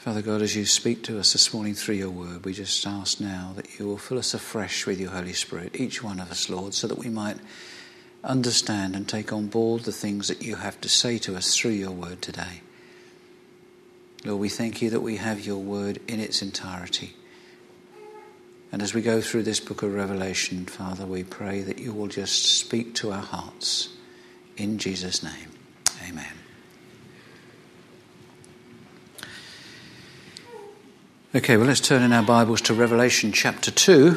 Father God, as you speak to us this morning through your word, we just ask now that you will fill us afresh with your Holy Spirit, each one of us, Lord, so that we might understand and take on board the things that you have to say to us through your word today. Lord, we thank you that we have your word in its entirety. And as we go through this book of Revelation, Father, we pray that you will just speak to our hearts. In Jesus' name, amen. Okay, well, let's turn in our Bibles to Revelation chapter 2.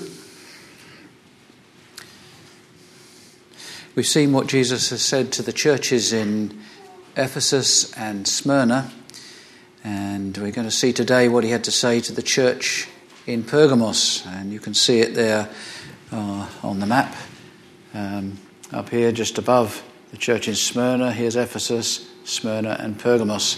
We've seen what Jesus has said to the churches in Ephesus and Smyrna, and we're going to see today what he had to say to the church in Pergamos, and you can see it there on the map up here just above the church in Smyrna. Here's Ephesus, Smyrna and Pergamos.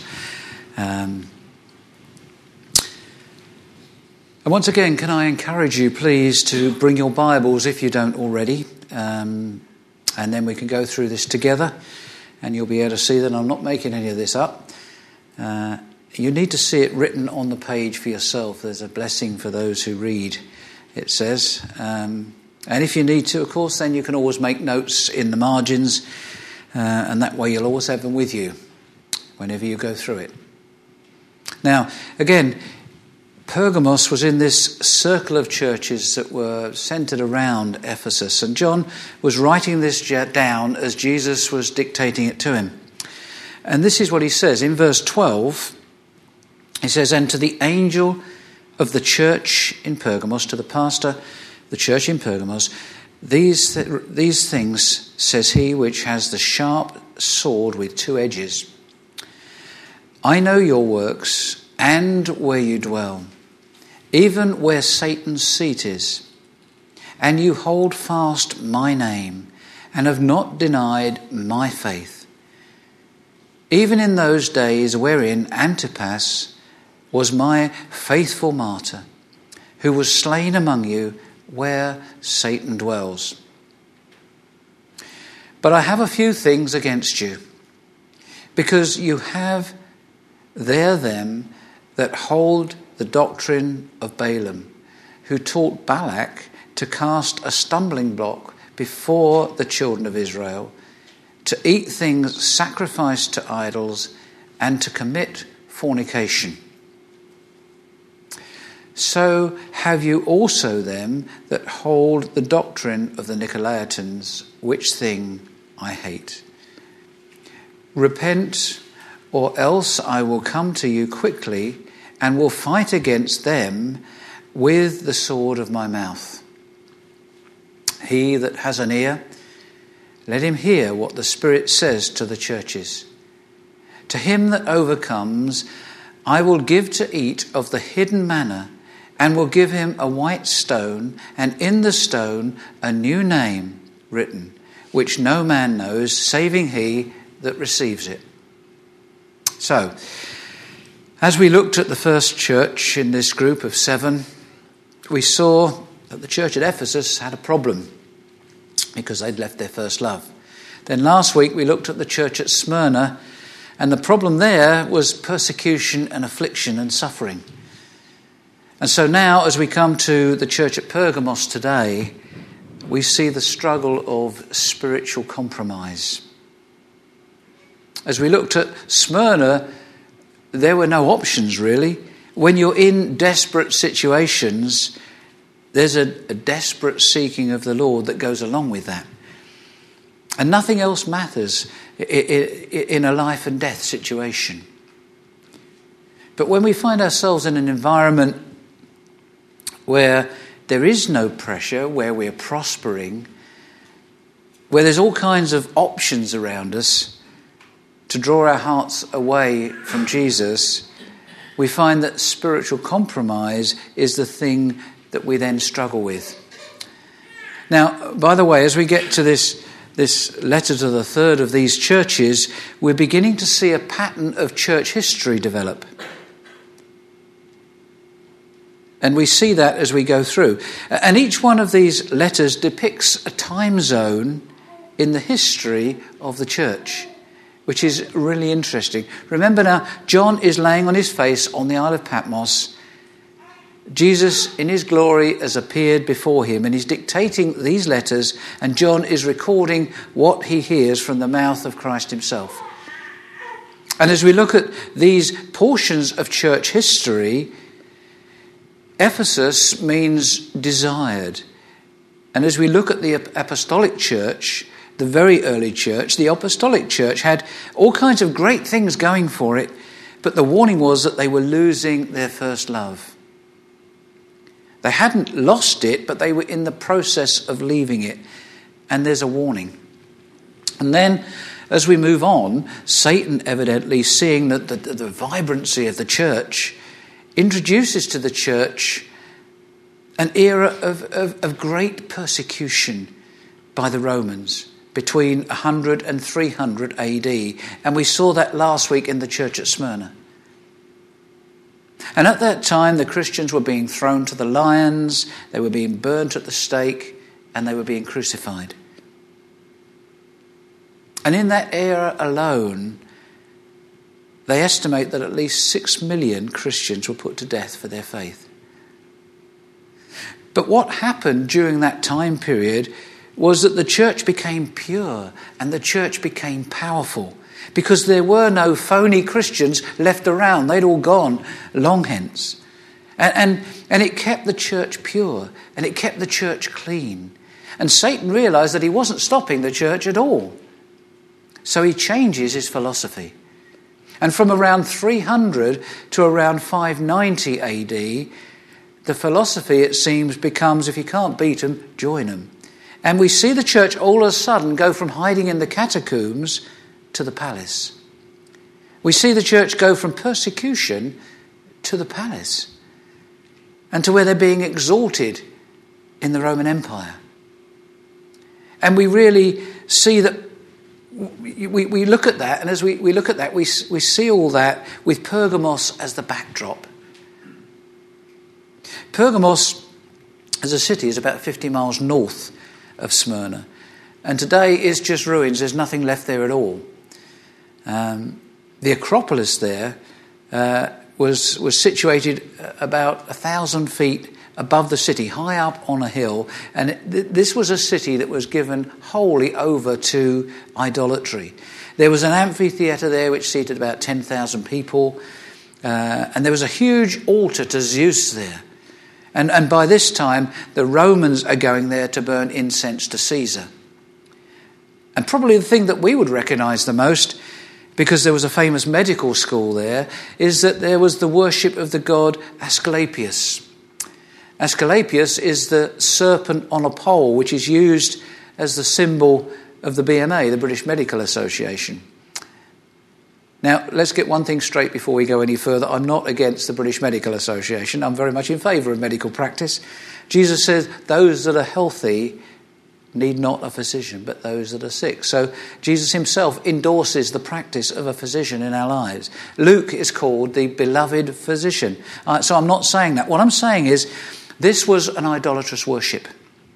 And once again, can I encourage you, please, to bring your Bibles if you don't already, and then we can go through this together, and you'll be able to see that I'm not making any of this up. You need to see it written on the page for yourself. There's a blessing for those who read, it says. And if you need to, of course, then you can always make notes in the margins, and that way you'll always have them with you whenever you go through it. Now, again, Pergamos was in this circle of churches that were centred around Ephesus, and John was writing this down as Jesus was dictating it to him. And this is what he says in verse 12. He says, "And to the angel of the church in Pergamos," to the pastor, the church in Pergamos, these things says he which has the sharp sword with two edges. "I know your works and where you dwell, even where Satan's seat is. And you hold fast my name and have not denied my faith. Even in those days wherein Antipas was my faithful martyr, who was slain among you where Satan dwells. But I have a few things against you, because you have there them that hold the doctrine of Balaam, who taught Balak to cast a stumbling block before the children of Israel, to eat things sacrificed to idols, and to commit fornication. So have you also them that hold the doctrine of the Nicolaitans, which thing I hate. Repent, or else I will come to you quickly, and will fight against them with the sword of my mouth. He that has an ear, let him hear what the Spirit says to the churches. To him that overcomes, I will give to eat of the hidden manna, and will give him a white stone, and in the stone a new name written, which no man knows, saving he that receives it." So, as we looked at the first church in this group of 7, we saw that the church at Ephesus had a problem because they'd left their first love. Then last week we looked at the church at Smyrna, and the problem there was persecution and affliction and suffering. And so now, as we come to the church at Pergamos today, we see the struggle of spiritual compromise. As we looked at Smyrna, there were no options really. When you're in desperate situations, there's a desperate seeking of the Lord that goes along with that. And nothing else matters in a life and death situation. But when we find ourselves in an environment where there is no pressure, where we're prospering, where there's all kinds of options around us to draw our hearts away from Jesus, we find that spiritual compromise is the thing that we then struggle with. Now, by the way, as we get to this letter to the third of these churches, we're beginning to see a pattern of church history develop. And we see that as we go through. And each one of these letters depicts a time zone in the history of the church. which is really interesting. Remember now, John is laying on his face on the Isle of Patmos. Jesus in his glory has appeared before him and he's dictating these letters, and John is recording what he hears from the mouth of Christ himself. And as we look at these portions of church history, Ephesus means desired. And as we look at the apostolic church, the very early church, the apostolic church had all kinds of great things going for it, but the warning was that they were losing their first love. They hadn't lost it, but they were in the process of leaving it. And there's a warning. And then, as we move on, Satan, evidently seeing that the vibrancy of the church, introduces to the church an era of great persecution by the Romans between 100 and 300 AD. And we saw that last week in the church at Smyrna. And at that time, the Christians were being thrown to the lions, they were being burnt at the stake, and they were being crucified. And in that era alone, they estimate that at least 6 million Christians were put to death for their faith. But what happened during that time period was that the church became pure and the church became powerful, because there were no phony Christians left around. They'd all gone long hence. And it kept the church pure and it kept the church clean. And Satan realized that he wasn't stopping the church at all. So he changes his philosophy. And from around 300 to around 590 AD, the philosophy, it seems, becomes, if you can't beat them, join them. And we see the church all of a sudden go from hiding in the catacombs to the palace. We see the church go from persecution to the palace and to where they're being exalted in the Roman Empire. And we really see that we look at that, and as we look at that, we see all that with Pergamos as the backdrop. Pergamos as a city is about 50 miles north of Smyrna, and today is just ruins. There's nothing left there at all. The Acropolis there was situated about 1,000 feet above the city, high up on a hill, and this was a city that was given wholly over to idolatry. There was an amphitheatre there which seated about 10,000 people, and there was a huge altar to Zeus there. And by this time, the Romans are going there to burn incense to Caesar. And probably the thing that we would recognise the most, because there was a famous medical school there, is that there was the worship of the god Asclepius. Asclepius is the serpent on a pole, which is used as the symbol of the BMA, the British Medical Association. Now, let's get one thing straight before we go any further. I'm not against the British Medical Association. I'm very much in favour of medical practice. Jesus says those that are healthy need not a physician, but those that are sick. So Jesus himself endorses the practice of a physician in our lives. Luke is called the beloved physician. So I'm not saying that. What I'm saying is this was an idolatrous worship.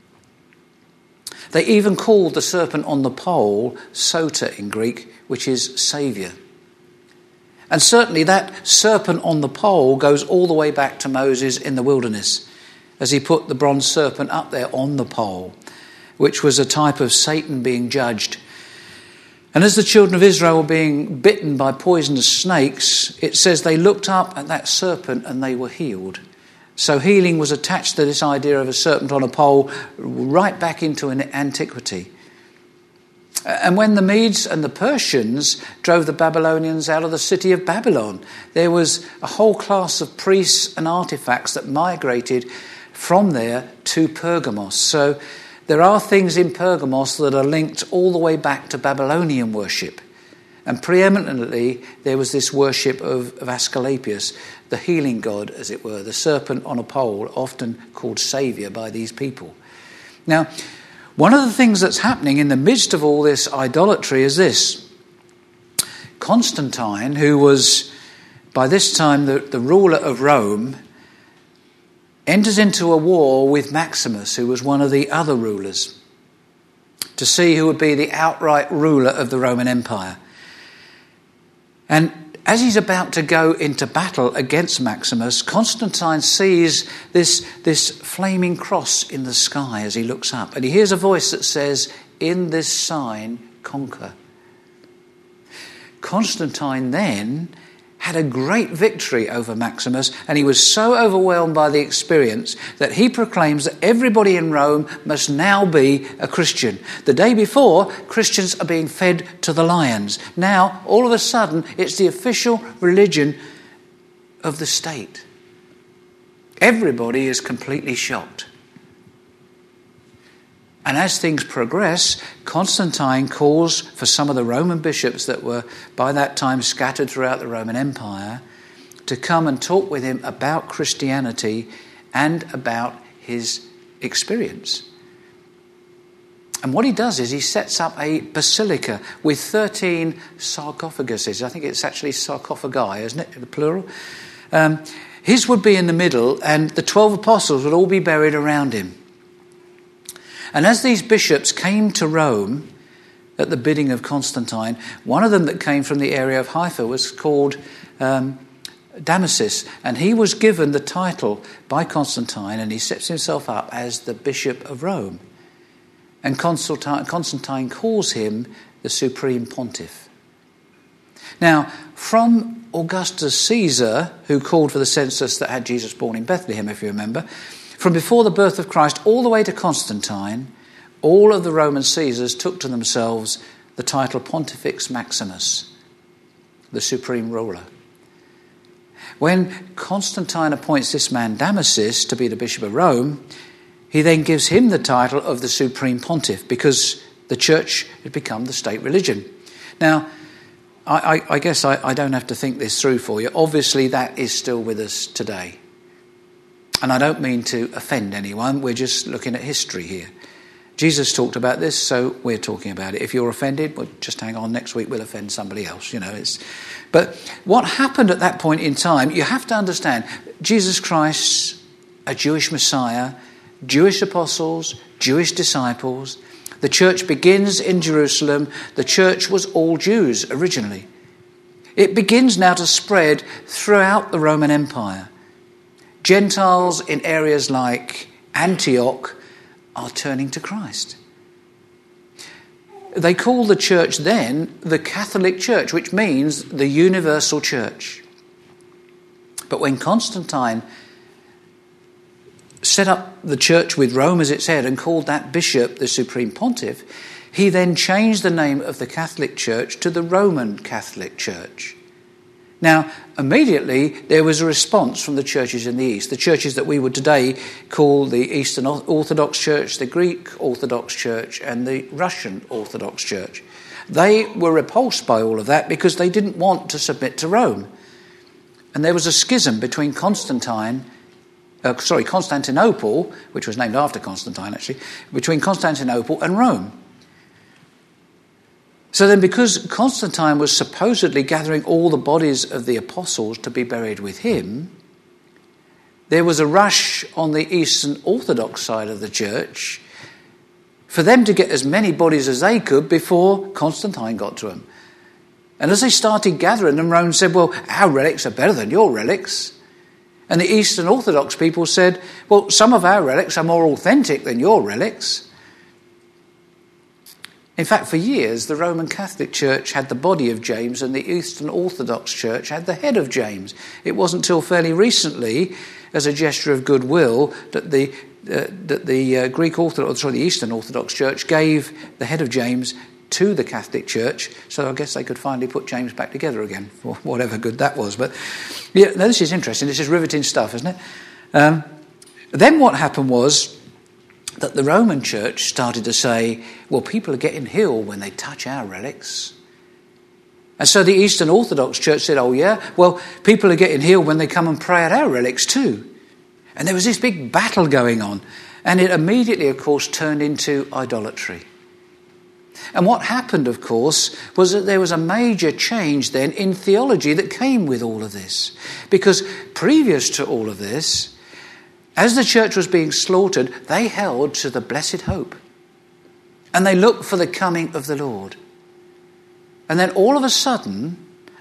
They even called the serpent on the pole Sota in Greek, which is saviour. And certainly that serpent on the pole goes all the way back to Moses in the wilderness, as he put the bronze serpent up there on the pole, which was a type of Satan being judged. And as the children of Israel were being bitten by poisonous snakes, it says they looked up at that serpent and they were healed. So healing was attached to this idea of a serpent on a pole right back into antiquity. And when the Medes and the Persians drove the Babylonians out of the city of Babylon, there was a whole class of priests and artifacts that migrated from there to Pergamos. So there are things in Pergamos that are linked all the way back to Babylonian worship. And preeminently, there was this worship of Asclepius, the healing god, as it were, the serpent on a pole, often called saviour by these people. Now, one of the things that's happening in the midst of all this idolatry is this. Constantine, who was by this time the ruler of Rome, enters into a war with Maximus, who was one of the other rulers, to see who would be the outright ruler of the Roman Empire. And as he's about to go into battle against Maximus, Constantine sees this flaming cross in the sky as he looks up. And he hears a voice that says, "In this sign, conquer." Constantine then had a great victory over Maximus, and he was so overwhelmed by the experience that he proclaims that everybody in Rome must now be a Christian. The day before, Christians are being fed to the lions. Now, all of a sudden, it's the official religion of the state. Everybody is completely shocked. And as things progress, Constantine calls for some of the Roman bishops that were by that time scattered throughout the Roman Empire to come and talk with him about Christianity and about his experience. And what he does is he sets up a basilica with 13 sarcophaguses. I think it's actually sarcophagi, isn't it, the plural? His would be in the middle, and the 12 apostles would all be buried around him. And as these bishops came to Rome at the bidding of Constantine, one of them that came from the area of Haifa was called Damasus, and he was given the title by Constantine, and he sets himself up as the Bishop of Rome. And Constantine calls him the Supreme Pontiff. Now, from Augustus Caesar, who called for the census that had Jesus born in Bethlehem, if you remember, from before the birth of Christ all the way to Constantine, all of the Roman Caesars took to themselves the title Pontifex Maximus, the supreme ruler. When Constantine appoints this man Damasus to be the Bishop of Rome, he then gives him the title of the Supreme Pontiff because the church had become the state religion. Now, I guess I don't have to think this through for you. Obviously, that is still with us today. And I don't mean to offend anyone, we're just looking at history here. Jesus talked about this, so we're talking about it. If you're offended, well, just hang on, next week we'll offend somebody else, But what happened at that point in time, you have to understand, Jesus Christ, a Jewish Messiah, Jewish apostles, Jewish disciples. The church begins in Jerusalem. The church was all Jews originally. It begins now to spread throughout the Roman Empire. Gentiles in areas like Antioch are turning to Christ. They call the church then the Catholic Church, which means the universal church. But when Constantine set up the church with Rome as its head and called that bishop the Supreme Pontiff, he then changed the name of the Catholic Church to the Roman Catholic Church. Now, immediately there was a response from the churches in the East, the churches that we would today call the Eastern Orthodox Church, the Greek Orthodox Church, and the Russian Orthodox Church. They were repulsed by all of that because they didn't want to submit to Rome. And there was a schism between Constantinople, which was named after Constantine actually, between Constantinople and Rome. So then, because Constantine was supposedly gathering all the bodies of the apostles to be buried with him, there was a rush on the Eastern Orthodox side of the church for them to get as many bodies as they could before Constantine got to them. And as they started gathering them, Rome said, well, our relics are better than your relics. And the Eastern Orthodox people said, well, some of our relics are more authentic than your relics. In fact, for years, the Roman Catholic Church had the body of James and the Eastern Orthodox Church had the head of James. It wasn't until fairly recently, as a gesture of goodwill, that the Eastern Orthodox Church gave the head of James to the Catholic Church, so I guess they could finally put James back together again, for whatever good that was. But yeah, no, this is interesting. This is riveting stuff, isn't it? Then what happened was that the Roman Church started to say, well, people are getting healed when they touch our relics. And so the Eastern Orthodox Church said, oh yeah, well, people are getting healed when they come and pray at our relics too. And there was this big battle going on. And it immediately, of course, turned into idolatry. And what happened, of course, was that there was a major change then in theology that came with all of this. Because previous to all of this, as the church was being slaughtered, they held to the blessed hope. And they looked for the coming of the Lord. And then all of a sudden,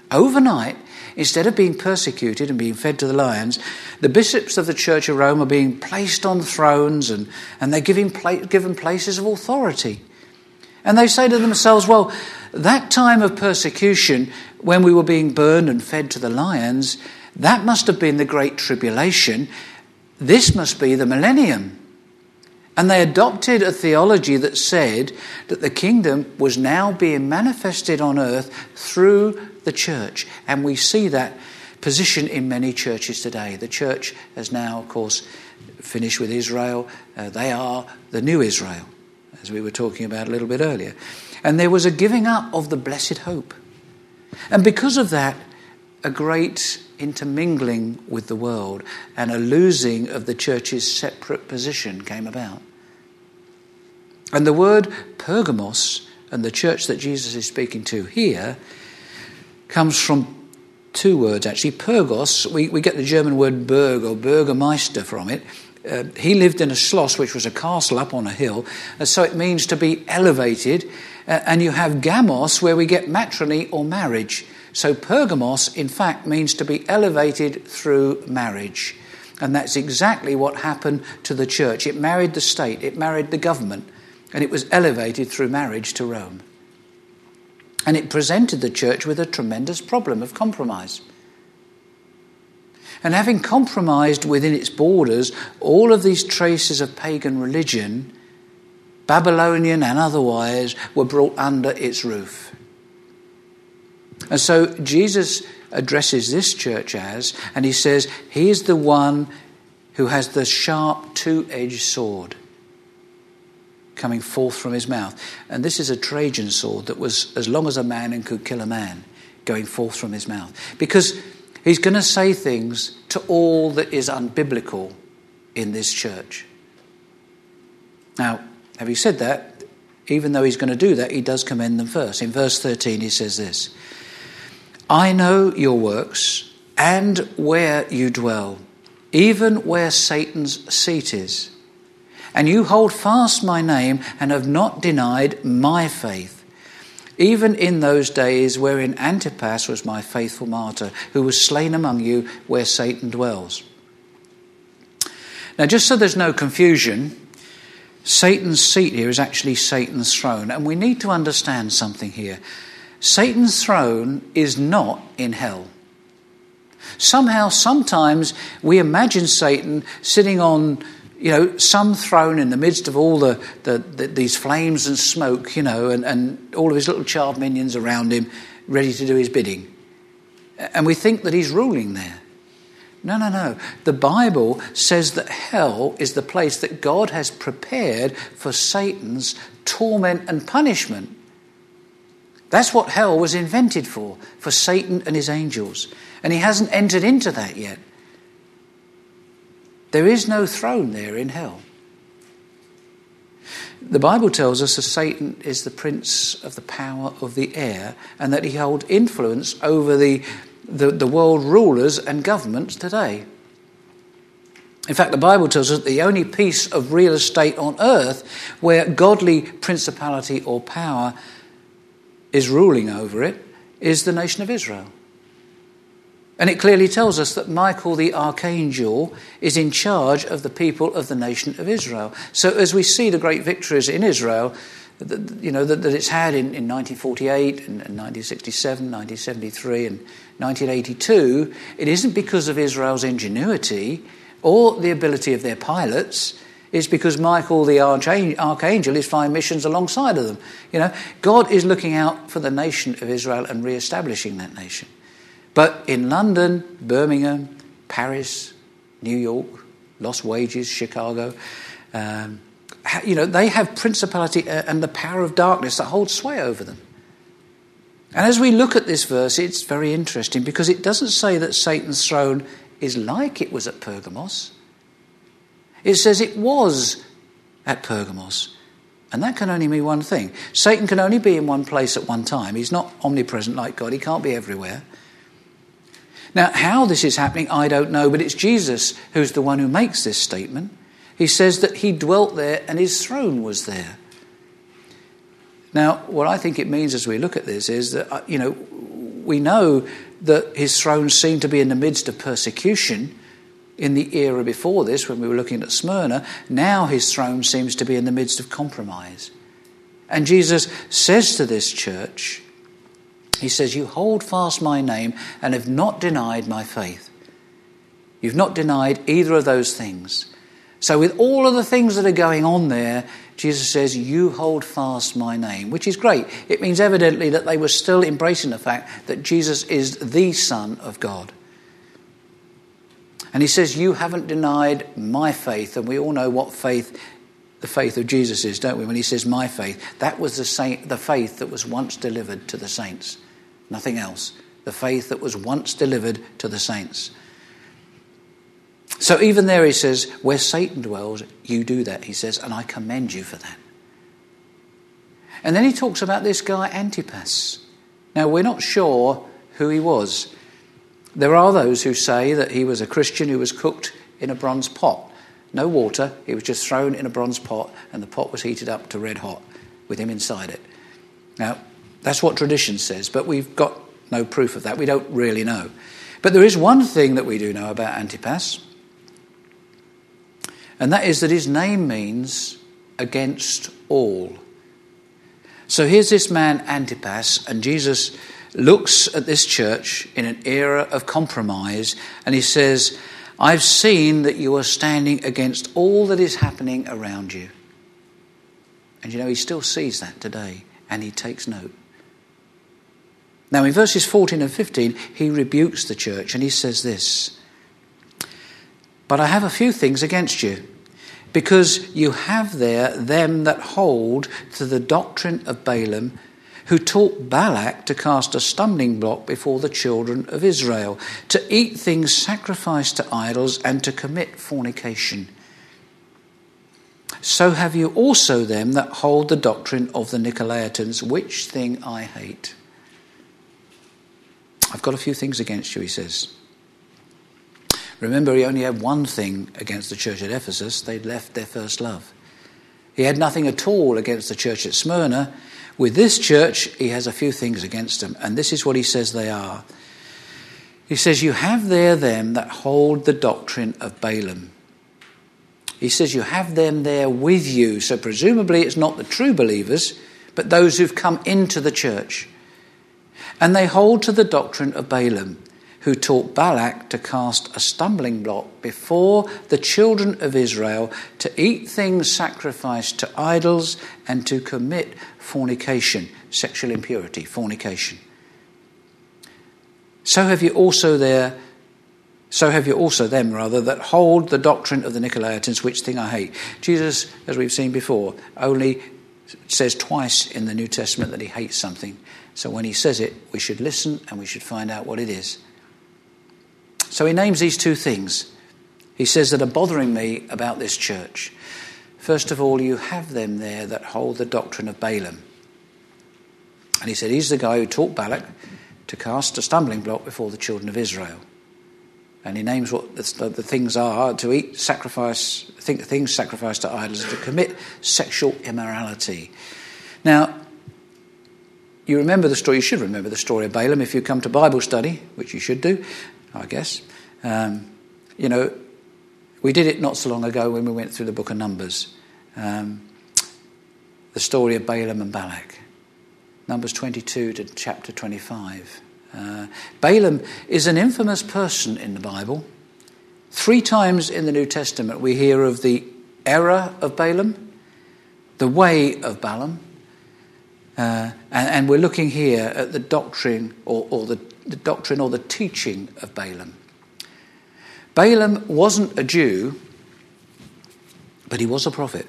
Overnight, instead of being persecuted and being fed to the lions, the bishops of the Church of Rome are being placed on thrones and they're given places of authority. And they say to themselves, well, that time of persecution when we were being burned and fed to the lions, that must have been the Great Tribulation. This must be the millennium. And they adopted a theology that said that the kingdom was now being manifested on earth through the church. And we see that position in many churches today. The church has now, of course, finished with Israel. They are the new Israel, as we were talking about a little bit earlier. And there was a giving up of the blessed hope. And because of that, a great intermingling with the world and a losing of the church's separate position came about. And the word Pergamos, and the church that Jesus is speaking to here, comes from two words actually. Pergos, we get the German word Berg or Bürgermeister from it. He lived in a schloss, which was a castle up on a hill, and so it means to be elevated. And you have Gamos, where we get matrimony or marriage. So Pergamos, in fact, means to be elevated through marriage. And that's exactly what happened to the church. It married the state, it married the government, and it was elevated through marriage to Rome. And it presented the church with a tremendous problem of compromise. And having compromised within its borders all of these traces of pagan religion, Babylonian and otherwise, were brought under its roof. And so Jesus addresses this church and he says, he is the one who has the sharp two-edged sword coming forth from his mouth. And this is a Trajan sword that was as long as a man and could kill a man, going forth from his mouth. Because he's going to say things to all that is unbiblical in this church. Now, having said that, even though he's going to do that, he does commend them first. In verse 13 he says this, I know your works and where you dwell, even where Satan's seat is. And you hold fast my name and have not denied my faith, even in those days wherein Antipas was my faithful martyr, who was slain among you where Satan dwells. Now, just so there's no confusion, Satan's seat here is actually Satan's throne. And we need to understand something here. Satan's throne is not in hell. Somehow, sometimes we imagine Satan sitting on, some throne in the midst of all these flames and smoke, and all of his little child minions around him, ready to do his bidding. And we think that he's ruling there. No. The Bible says that hell is the place that God has prepared for Satan's torment and punishment. That's what hell was invented for Satan and his angels. And he hasn't entered into that yet. There is no throne there in hell. The Bible tells us that Satan is the prince of the power of the air and that he holds influence over the world rulers and governments today. In fact, the Bible tells us that the only piece of real estate on earth where godly principality or power is ruling over it is the nation of Israel. And it clearly tells us that Michael the archangel is in charge of the people of the nation of Israel. So as we see the great victories in Israel, that it's had in 1948 and 1967, 1973 and 1982, it isn't because of Israel's ingenuity or the ability of their pilots. It's because Michael the archangel is flying missions alongside of them. God is looking out for the nation of Israel and re-establishing that nation. But in London, Birmingham, Paris, New York, Lost Wages, Chicago, they have principality and the power of darkness that holds sway over them. And as we look at this verse, it's very interesting because it doesn't say that Satan's throne is like it was at Pergamos. It says it was at Pergamos. And that can only mean one thing. Satan can only be in one place at one time. He's not omnipresent like God. He can't be everywhere. Now, how this is happening, I don't know, but it's Jesus who's the one who makes this statement. He says that he dwelt there and his throne was there. Now, what I think it means as we look at this is that, we know that his throne seemed to be in the midst of persecution in the era before this, when we were looking at Smyrna. Now his throne seems to be in the midst of compromise. And Jesus says to this church, he says, you hold fast my name and have not denied my faith. You've not denied either of those things. So with all of the things that are going on there, Jesus says, you hold fast my name, which is great. It means evidently that they were still embracing the fact that Jesus is the Son of God. And he says, you haven't denied my faith. And we all know what faith, the faith of Jesus is, don't we? When he says my faith, that was the faith that was once delivered to the saints. Nothing else. The faith that was once delivered to the saints. So even there he says, where Satan dwells, you do that, he says, and I commend you for that. And then he talks about this guy Antipas. Now, we're not sure who he was. There are those who say that he was a Christian who was cooked in a bronze pot. No water, he was just thrown in a bronze pot, and the pot was heated up to red hot with him inside it. Now, that's what tradition says, but we've got no proof of that. We don't really know. But there is one thing that we do know about Antipas, and that is that his name means against all. So here's this man Antipas, and Jesus looks at this church in an era of compromise, and he says, I've seen that you are standing against all that is happening around you. And he still sees that today, and he takes note. Now in verses 14 and 15, he rebukes the church, and he says this, but I have a few things against you, because you have there them that hold to the doctrine of Balaam, who taught Balak to cast a stumbling block before the children of Israel, to eat things sacrificed to idols, and to commit fornication. So have you also them that hold the doctrine of the Nicolaitans, which thing I hate. I've got a few things against you, he says. Remember, he only had one thing against the church at Ephesus. They'd left their first love. He had nothing at all against the church at Smyrna. With this church, he has a few things against them. And this is what he says they are. He says, you have there them that hold the doctrine of Balaam. He says, you have them there with you. So presumably it's not the true believers, but those who've come into the church. And they hold to the doctrine of Balaam, who taught Balak to cast a stumbling block before the children of Israel, to eat things sacrificed to idols, and to commit fornication, sexual impurity, fornication. So have you also them that hold the doctrine of the Nicolaitans, which thing I hate. Jesus, as we've seen before, only says twice in the New Testament that he hates something. So when he says it, we should listen and we should find out what it is. So he names these two things. He says that are bothering me about this church. First of all, you have them there that hold the doctrine of Balaam. And he said he's the guy who taught Balak to cast a stumbling block before the children of Israel. And he names what the things are: to eat things sacrificed to idols, and to commit sexual immorality. Now, you remember the story. You should remember the story of Balaam if you come to Bible study, which you should do, I guess. We did it not so long ago when we went through the book of Numbers. The story of Balaam and Balak. Numbers 22 to chapter 25. Balaam is an infamous person in the Bible. 3 times in the New Testament we hear of the error of Balaam, the way of Balaam, and we're looking here at the doctrine or the doctrine or the teaching of Balaam. Balaam wasn't a Jew, but he was a prophet.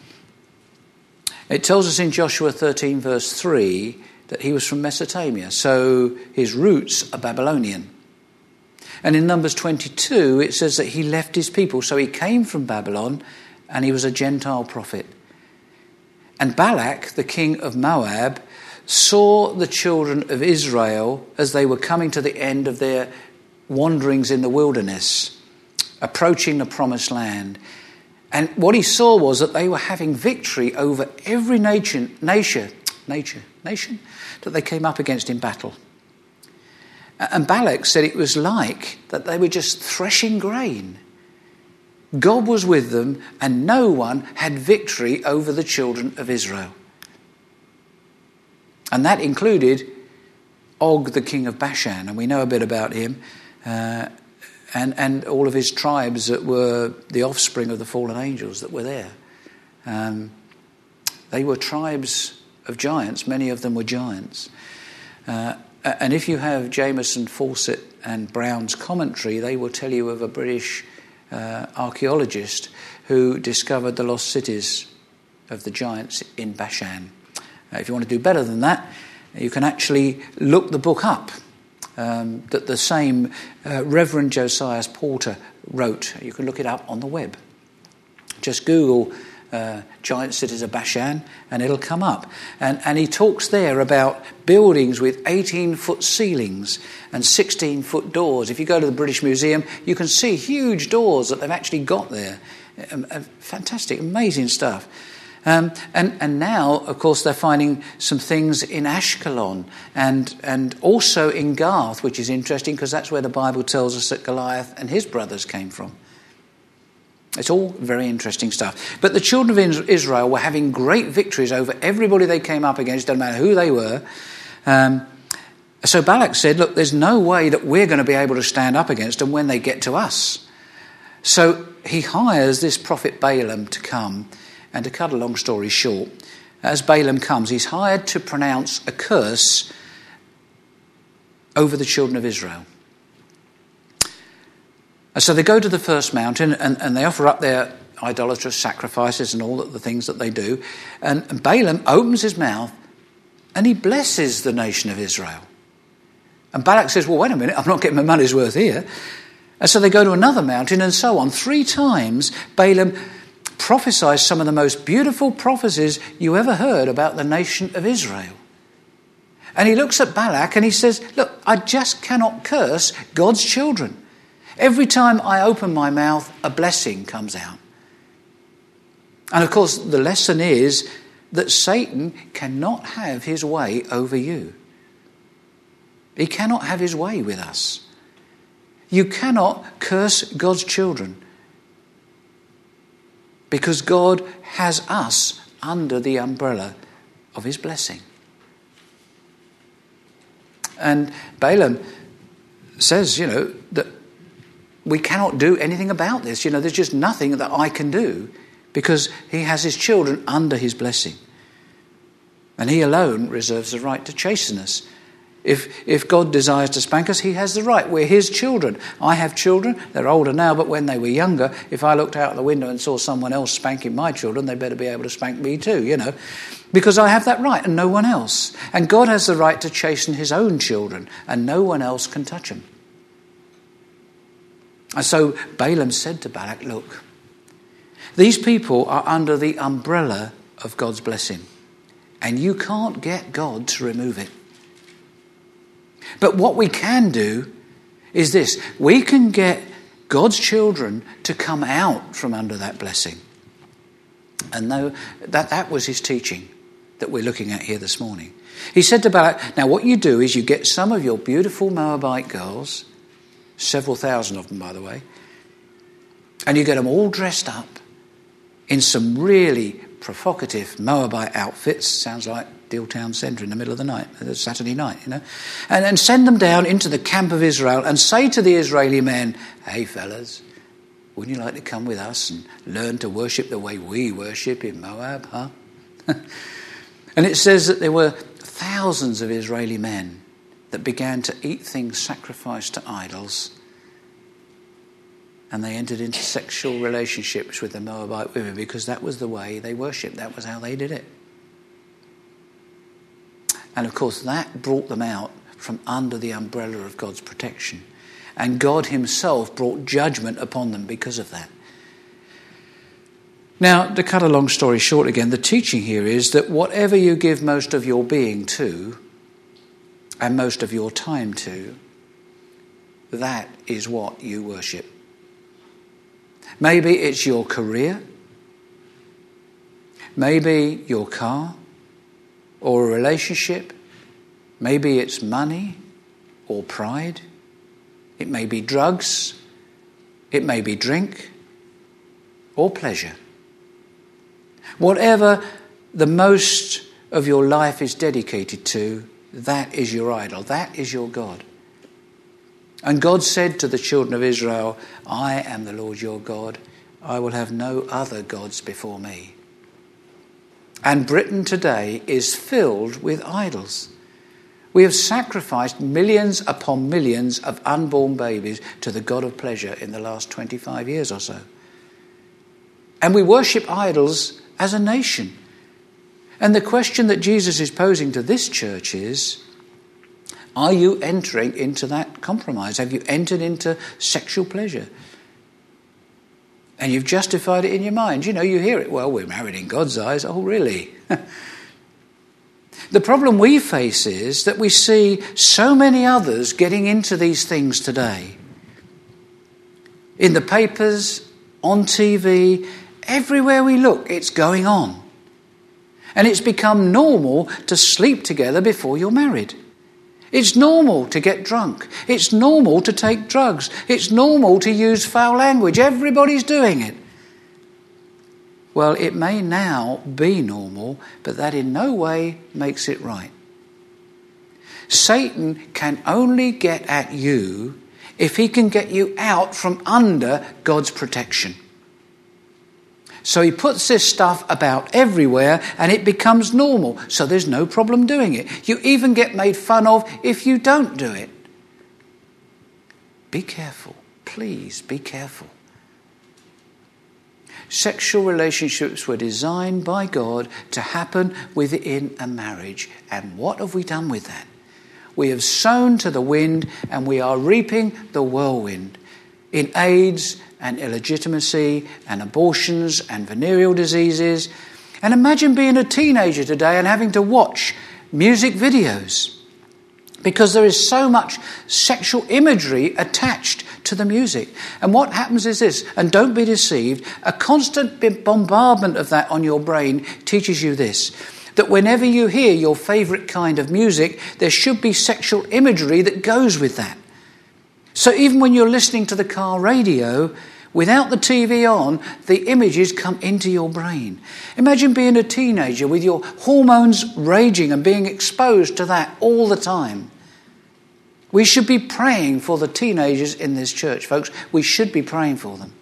It tells us in Joshua 13 verse 3 that he was from Mesopotamia, so his roots are Babylonian. And in Numbers 22 it says that he left his people, so he came from Babylon and he was a Gentile prophet. And Balak, the king of Moab, saw the children of Israel as they were coming to the end of their wanderings in the wilderness, approaching the promised land. And what he saw was that they were having victory over every nation that they came up against in battle. And Balak said it was like that they were just threshing grain. God was with them, and no one had victory over the children of Israel. And that included Og, the king of Bashan, and we know a bit about him, and all of his tribes that were the offspring of the fallen angels that were there. They were tribes of giants. Many of them were giants. And if you have Jameson, Fawcett and Brown's commentary, they will tell you of a British archaeologist who discovered the lost cities of the giants in Bashan. If you want to do better than that, you can actually look the book up that the same Reverend Josiah Porter wrote. You can look it up on the web. Just Google giant cities of Bashan and it'll come up. And he talks there about buildings with 18-foot ceilings and 16-foot doors. If you go to the British Museum, you can see huge doors that they've actually got there. Fantastic, amazing stuff. And now, of course, they're finding some things in Ashkelon and also in Gath, which is interesting because that's where the Bible tells us that Goliath and his brothers came from. It's all very interesting stuff. But the children of Israel were having great victories over everybody they came up against, doesn't matter who they were. So Balak said, look, there's no way that we're going to be able to stand up against them when they get to us. So he hires this prophet Balaam to come. And to cut a long story short, as Balaam comes, he's hired to pronounce a curse over the children of Israel. And so they go to the first mountain and they offer up their idolatrous sacrifices and all the things that they do. And Balaam opens his mouth and he blesses the nation of Israel. And Balak says, well, wait a minute, I'm not getting my money's worth here. And so they go to another mountain and so on. 3 times Balaam prophesies some of the most beautiful prophecies you ever heard about the nation of Israel. And he looks at Balak and he says, look, I just cannot curse God's children. Every time I open my mouth, a blessing comes out. And of course, the lesson is that Satan cannot have his way over you. He cannot have his way with us. You cannot curse God's children because God has us under the umbrella of his blessing. And Balaam says, that we cannot do anything about this. There's just nothing that I can do because he has his children under his blessing. And he alone reserves the right to chasten us. If God desires to spank us, he has the right. We're his children. I have children. They're older now, but when they were younger, if I looked out the window and saw someone else spanking my children, they better be able to spank me too, because I have that right and no one else. And God has the right to chasten his own children and no one else can touch them. And so Balaam said to Balak, look, these people are under the umbrella of God's blessing and you can't get God to remove it. But what we can do is this. We can get God's children to come out from under that blessing. And that was his teaching that we're looking at here this morning. He said to Balak, now what you do is you get some of your beautiful Moabite girls, several thousand of them, by the way, and you get them all dressed up in some really provocative Moabite outfits. Sounds like Deal Town Centre in the middle of the night, Saturday night, and then send them down into the camp of Israel and say to the Israeli men, hey fellas, wouldn't you like to come with us and learn to worship the way we worship in Moab, huh? And it says that there were thousands of Israeli men that began to eat things sacrificed to idols, and they entered into sexual relationships with the Moabite women because that was the way they worshipped. That was how they did it. And of course that brought them out from under the umbrella of God's protection. And God himself brought judgment upon them because of that. Now, to cut a long story short again, the teaching here is that whatever you give most of your being to and most of your time to, that is what you worship. Maybe it's your career, maybe your car, or a relationship, maybe it's money or pride. It may be drugs. It may be drink or pleasure. Whatever the most of your life is dedicated to, that is your idol. That is your God. And God said to the children of Israel, I am the Lord your God. I will have no other gods before me. And Britain today is filled with idols. We have sacrificed millions upon millions of unborn babies to the God of pleasure in the last 25 years or so. And we worship idols as a nation. And the question that Jesus is posing to this church is, are you entering into that compromise? Have you entered into sexual pleasure? And you've justified it in your mind. You know, you hear it, well, we're married in God's eyes. Oh, really? The problem we face is that we see so many others getting into these things today. In the papers, on TV, everywhere we look, it's going on. And it's become normal to sleep together before you're married. It's normal to get drunk. It's normal to take drugs. It's normal to use foul language. Everybody's doing it. Well, it may now be normal, but that in no way makes it right. Satan can only get at you if he can get you out from under God's protection. So he puts this stuff about everywhere and it becomes normal. So there's no problem doing it. You even get made fun of if you don't do it. Be careful. Please be careful. Sexual relationships were designed by God to happen within a marriage. And what have we done with that? We have sown to the wind and we are reaping the whirlwind in AIDS and illegitimacy and abortions and venereal diseases. And imagine being a teenager today and having to watch music videos because there is so much sexual imagery attached to the music. And what happens is this, and don't be deceived, a constant bombardment of that on your brain teaches you this, that whenever you hear your favourite kind of music, there should be sexual imagery that goes with that. So even when you're listening to the car radio, without the TV on, the images come into your brain. Imagine being a teenager with your hormones raging and being exposed to that all the time. We should be praying for the teenagers in this church, folks. We should be praying for them.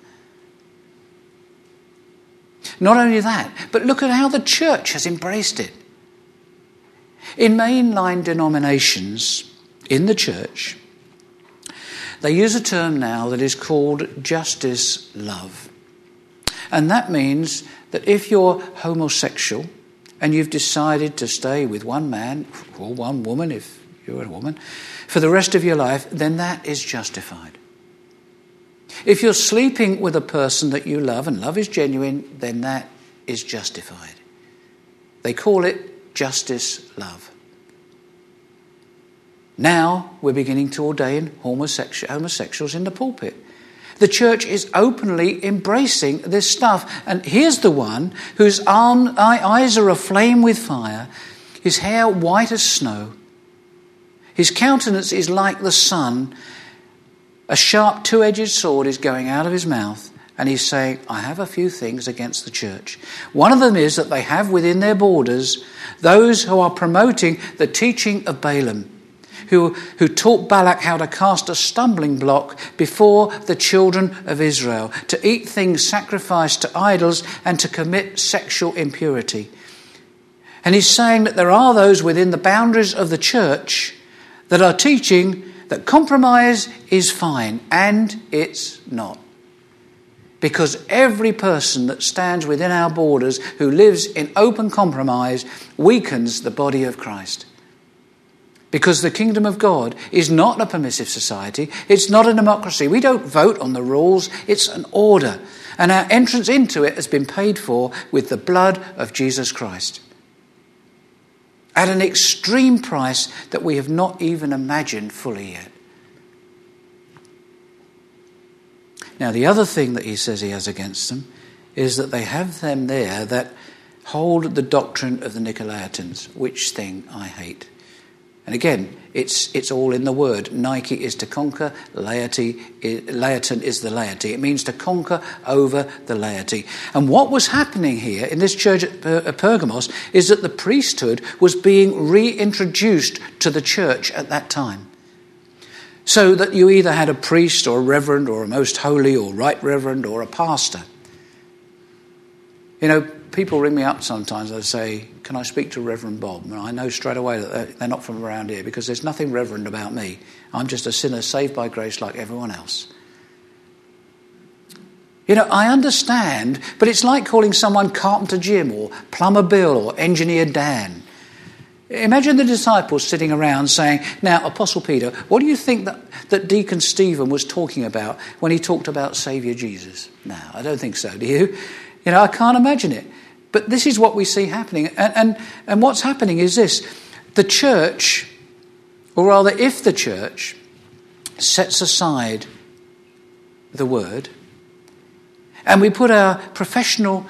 Not only that, but look at how the church has embraced it. In mainline denominations in the church, they use a term now that is called justice love. And that means that if you're homosexual and you've decided to stay with one man or one woman, if you're a woman, for the rest of your life, then that is justified. If you're sleeping with a person that you love and love is genuine, then that is justified. They call it justice love. Now we're beginning to ordain homosexuals in the pulpit. The church is openly embracing this stuff. And here's the one whose eyes are aflame with fire, his hair white as snow. His countenance is like the sun. A sharp two-edged sword is going out of his mouth. And he's saying, I have a few things against the church. One of them is that they have within their borders those who are promoting the teaching of Balaam, who taught Balak how to cast a stumbling block before the children of Israel, to eat things sacrificed to idols and to commit sexual impurity. And he's saying that there are those within the boundaries of the church that are teaching that compromise is fine, and it's not. Because every person that stands within our borders who lives in open compromise weakens the body of Christ. Because the kingdom of God is not a permissive society. It's not a democracy. We don't vote on the rules. It's an order. And our entrance into it has been paid for with the blood of Jesus Christ. At an extreme price that we have not even imagined fully yet. Now, the other thing that he says he has against them is that they have them there that hold the doctrine of the Nicolaitans, which thing I hate. And again, it's all in the word. Nike is to conquer, laeton is the laity. It means to conquer over the laity. And what was happening here in this church at Pergamos is that the priesthood was being reintroduced to the church at that time. So that you either had a priest or a reverend or a most holy or right reverend or a pastor. You know, people ring me up sometimes, they say, can I speak to Reverend Bob? And I know straight away that they're not from around here, because there's nothing reverend about me. I'm just a sinner saved by grace like everyone else. You know, I understand, but it's like calling someone Carpenter Jim or Plumber Bill or Engineer Dan. Imagine the disciples sitting around saying, now, Apostle Peter, what do you think that Deacon Stephen was talking about when he talked about Saviour Jesus? No, I don't think so, do you? You know, I can't imagine it. But this is what we see happening. And what's happening is this. The church, or rather if the church sets aside the word and we put our personal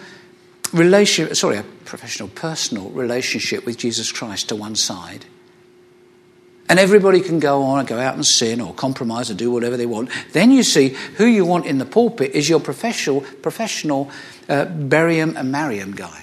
relationship with Jesus Christ to one side, and everybody can go on and go out and sin or compromise or do whatever they want, then you see who you want in the pulpit is your professional Barium and Mariam guy.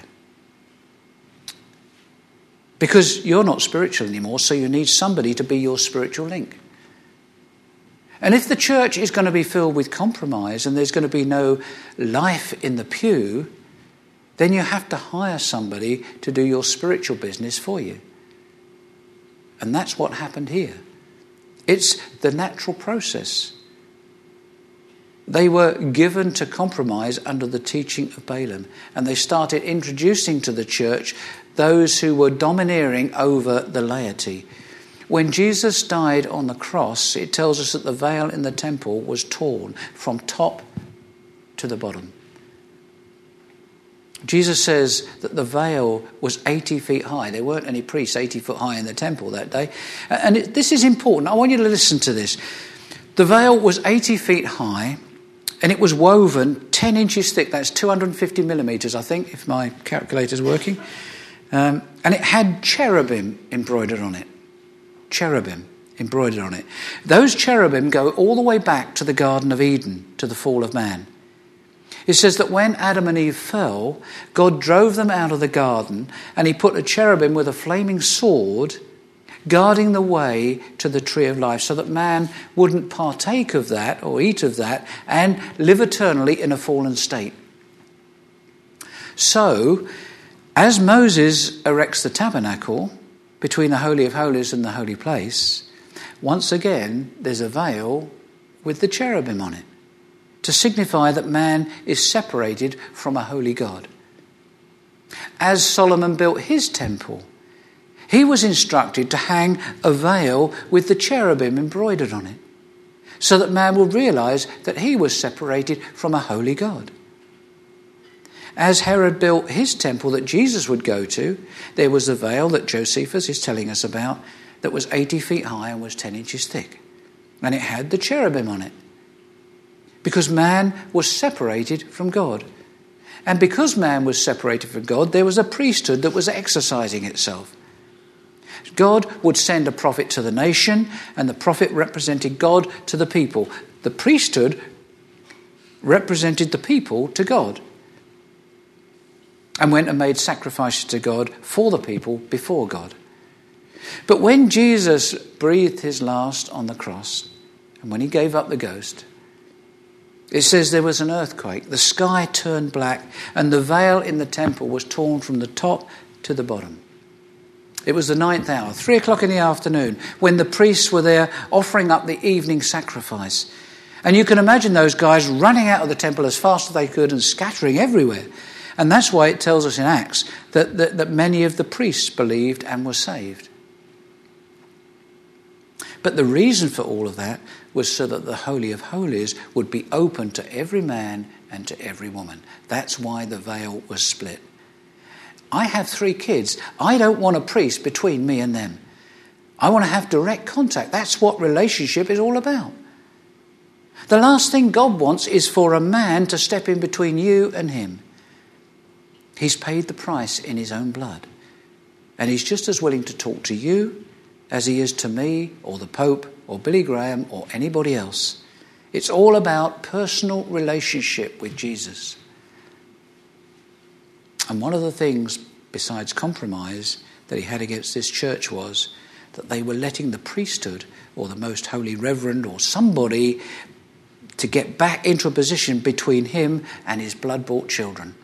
Because you're not spiritual anymore, so you need somebody to be your spiritual link. And if the church is going to be filled with compromise and there's going to be no life in the pew, then you have to hire somebody to do your spiritual business for you. And that's what happened here. It's the natural process. They were given to compromise under the teaching of Balaam, and they started introducing to the church those who were domineering over the laity. When Jesus died on the cross, it tells us that the veil in the temple was torn from top to the bottom. Jesus says that the veil was 80 feet high. There weren't any priests 80 foot high in the temple that day. And this is important. I want you to listen to this. The veil was 80 feet high, and it was woven 10 inches thick. That's 250 millimetres, I think, if my calculator's working. And it had cherubim embroidered on it. Cherubim embroidered on it. Those cherubim go all the way back to the Garden of Eden, to the fall of man. It says that when Adam and Eve fell, God drove them out of the garden, and he put a cherubim with a flaming sword guarding the way to the tree of life, so that man wouldn't partake of that or eat of that and live eternally in a fallen state. So, as Moses erects the tabernacle between the Holy of Holies and the holy place, once again there's a veil with the cherubim on it, to signify that man is separated from a holy God. As Solomon built his temple, he was instructed to hang a veil with the cherubim embroidered on it, so that man would realise that he was separated from a holy God. As Herod built his temple that Jesus would go to, there was a veil that Josephus is telling us about that was 80 feet high and was 10 inches thick. And it had the cherubim on it, because man was separated from God. And because man was separated from God, there was a priesthood that was exercising itself. God would send a prophet to the nation, and the prophet represented God to the people. The priesthood represented the people to God, and went and made sacrifices to God for the people before God. But when Jesus breathed his last on the cross, and when he gave up the ghost, it says there was an earthquake, the sky turned black, and the veil in the temple was torn from the top to the bottom. It was the 9th hour, 3 o'clock in the afternoon, when the priests were there offering up the evening sacrifice. And you can imagine those guys running out of the temple as fast as they could and scattering everywhere. And that's why it tells us in Acts that many of the priests believed and were saved. But the reason for all of that was so that the Holy of Holies would be open to every man and to every woman. That's why the veil was split. I have 3 kids. I don't want a priest between me and them. I want to have direct contact. That's what relationship is all about. The last thing God wants is for a man to step in between you and him. He's paid the price in his own blood. And he's just as willing to talk to you as he is to me or the Pope or Billy Graham or anybody else. It's all about personal relationship with Jesus. And one of the things, besides compromise, that he had against this church was that they were letting the priesthood or the Most Holy Reverend or somebody to get back into a position between him and his blood-bought children.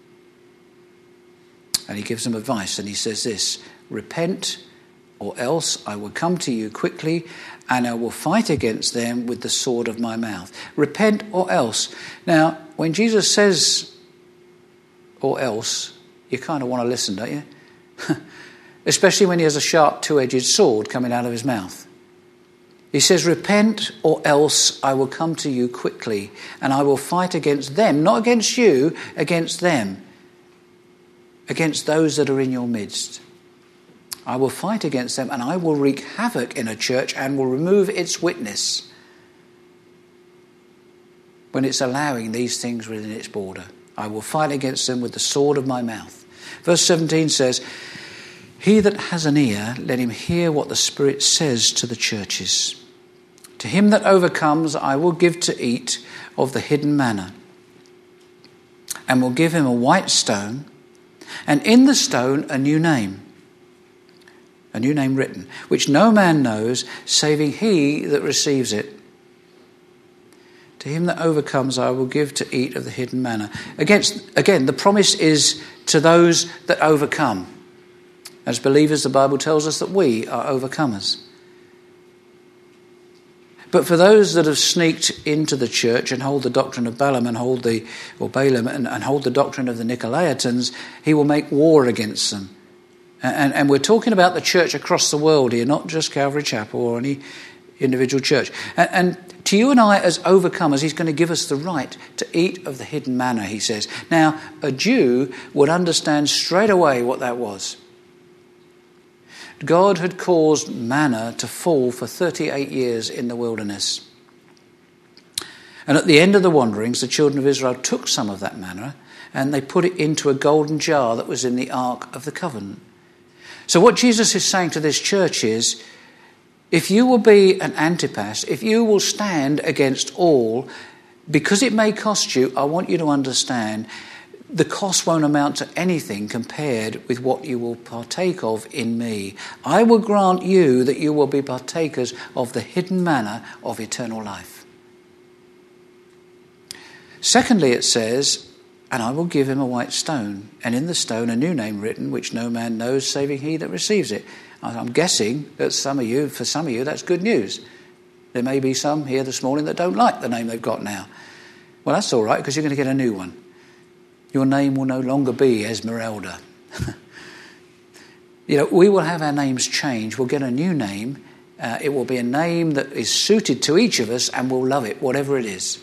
And he gives them advice, and he says this: repent, or else I will come to you quickly, and I will fight against them with the sword of my mouth. Repent, or else. Now, when Jesus says, or else, you kind of want to listen, don't you? Especially when he has a sharp two-edged sword coming out of his mouth. He says, repent, or else I will come to you quickly, and I will fight against them, not against you, against them, against those that are in your midst. I will fight against them, and I will wreak havoc in a church and will remove its witness when it's allowing these things within its border. I will fight against them with the sword of my mouth. Verse 17 says, he that has an ear, let him hear what the Spirit says to the churches. To him that overcomes, I will give to eat of the hidden manna, and will give him a white stone, and in the stone a new name written, which no man knows, saving he that receives it. To him that overcomes, I will give to eat of the hidden manna. Again, the promise is to those that overcome. As believers, the Bible tells us that we are overcomers. But for those that have sneaked into the church and hold the doctrine of Balaam and hold the doctrine of the Nicolaitans, he will make war against them. And we're talking about the church across the world here, not just Calvary Chapel or any individual church. And to you and I as overcomers, he's going to give us the right to eat of the hidden manna, he says. Now, a Jew would understand straight away what that was. God had caused manna to fall for 38 years in the wilderness. And at the end of the wanderings, the children of Israel took some of that manna and they put it into a golden jar that was in the Ark of the Covenant. So what Jesus is saying to this church is, if you will be an Antipas, if you will stand against all, because it may cost you, I want you to understand the cost won't amount to anything compared with what you will partake of in me. I will grant you that you will be partakers of the hidden manna of eternal life. Secondly, it says, and I will give him a white stone, and in the stone a new name written, which no man knows saving he that receives it. I'm guessing that for some of you, that's good news. There may be some here this morning that don't like the name they've got now. Well, that's all right, because you're going to get a new one. Your name will no longer be Esmeralda. We will have our names changed. We'll get a new name. It will be a name that is suited to each of us, and we'll love it, whatever it is.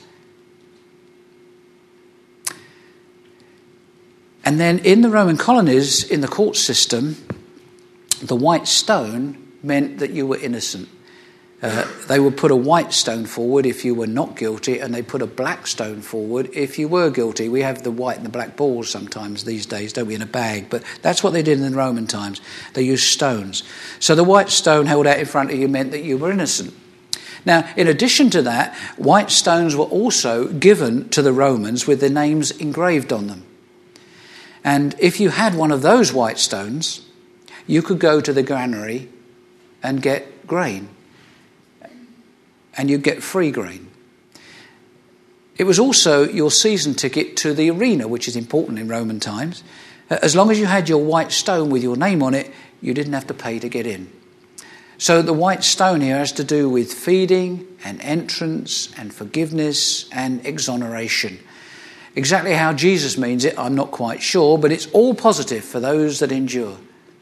And then in the Roman colonies, in the court system, the white stone meant that you were innocent. They would put a white stone forward if you were not guilty, and they put a black stone forward if you were guilty. We have the white and the black balls sometimes these days, don't we, in a bag? But that's what they did in the Roman times. They used stones. So the white stone held out in front of you meant that you were innocent. Now, in addition to that, white stones were also given to the Romans with their names engraved on them. And if you had one of those white stones, you could go to the granary and get grain. And you'd get free grain. It was also your season ticket to the arena, which is important in Roman times. As long as you had your white stone with your name on it, you didn't have to pay to get in. So the white stone here has to do with feeding and entrance and forgiveness and exoneration. Exactly how Jesus means it, I'm not quite sure, but it's all positive for those that endure,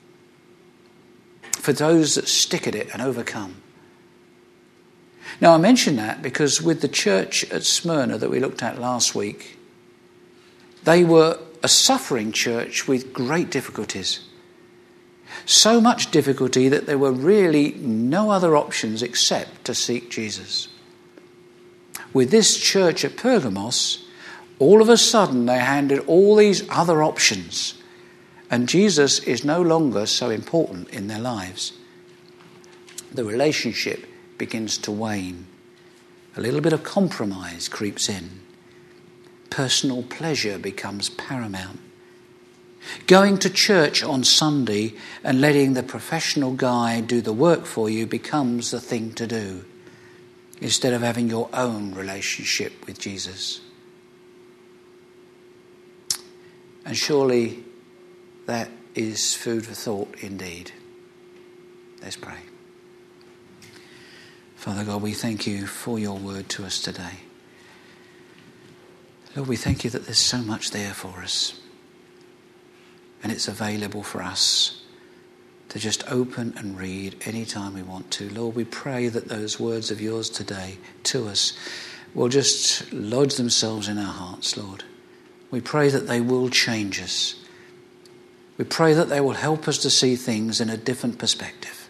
for those that stick at it and overcome. Now, I mention that because with the church at Smyrna that we looked at last week, they were a suffering church with great difficulties. So much difficulty that there were really no other options except to seek Jesus. With this church at Pergamos, all of a sudden they handed all these other options, and Jesus is no longer so important in their lives. the relationship begins to wane. A little bit of compromise creeps in. Personal pleasure becomes paramount. Going to church on Sunday and letting the professional guy do the work for you becomes the thing to do, instead of having your own relationship with Jesus. And surely that is food for thought indeed. Let's pray. Father God, we thank you for your word to us today. Lord, we thank you that there's so much there for us. And it's available for us to just open and read anytime we want to. Lord, we pray that those words of yours today to us will just lodge themselves in our hearts, Lord. We pray that they will change us. We pray that they will help us to see things in a different perspective.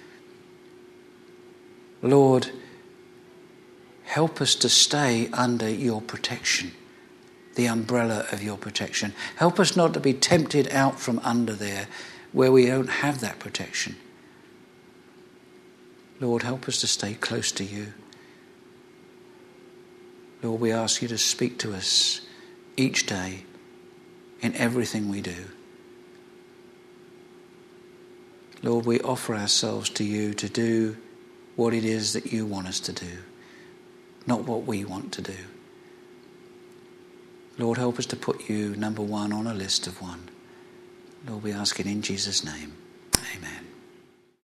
Lord, help us to stay under your protection, the umbrella of your protection. Help us not to be tempted out from under there where we don't have that protection. Lord, help us to stay close to you. Lord, we ask you to speak to us each day in everything we do. Lord, we offer ourselves to you to do what it is that you want us to do, not what we want to do. Lord, help us to put you number one on a list of one. Lord, we ask it in Jesus' name. Amen.